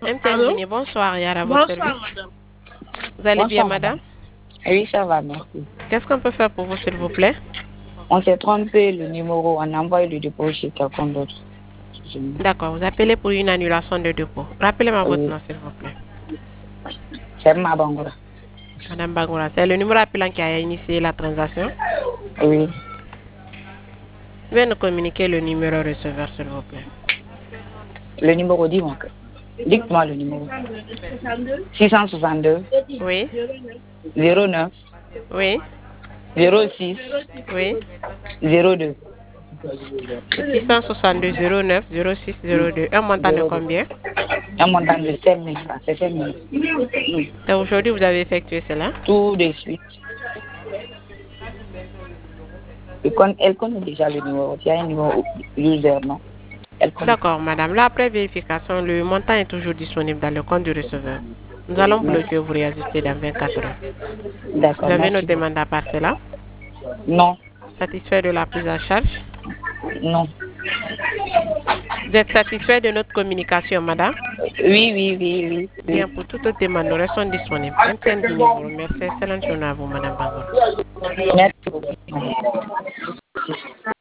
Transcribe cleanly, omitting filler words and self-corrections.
MTN Allô? Guinée, bonsoir, Yara, à votre service. Bonsoir, madame. Vous allez bien, Bonsoir, madame? madame. Oui, ça va, merci. Qu'est-ce qu'on peut faire pour vous, s'il vous plaît? On s'est trompé le numéro, on a envoyé le dépôt chez quelqu'un d'autre. D'accord, vous appelez pour une annulation de dépôt. Rappelez-moi votre Oui, nom, s'il vous plaît. c'est ma bangura. Madame Bangoura, c'est le numéro appelant qui a initié la transaction. Oui, Veuillez nous communiquer le numéro receveur, s'il vous plaît. le numéro, dis-moi. Dites-moi le numéro. 662 Oui, 09 oui, 06 oui. 02 662 09 06 02. Un montant de 02. combien? Un montant de 5 000 francs, c'est 5 000. Et aujourd'hui, vous avez effectué cela? Tout de suite. Elle connaît déjà le numéro. Il y a un numéro user, non? Elle connaît. D'accord, madame. Là, après vérification, le montant est toujours disponible dans le compte du receveur. Nous allons Merci. bloquer ou vous réajuster dans 24 heures. Vous D'accord, avez nos merci beaucoup. demandes à part cela? Non, Satisfait de la prise en charge? non. Vous êtes satisfait de notre communication, madame? Oui, oui, oui, oui. Bien, pour toute autre demande, nous restons disponibles. MTN Guinée vous remercie. Excellente journée à vous, madame Bangoura. Merci beaucoup.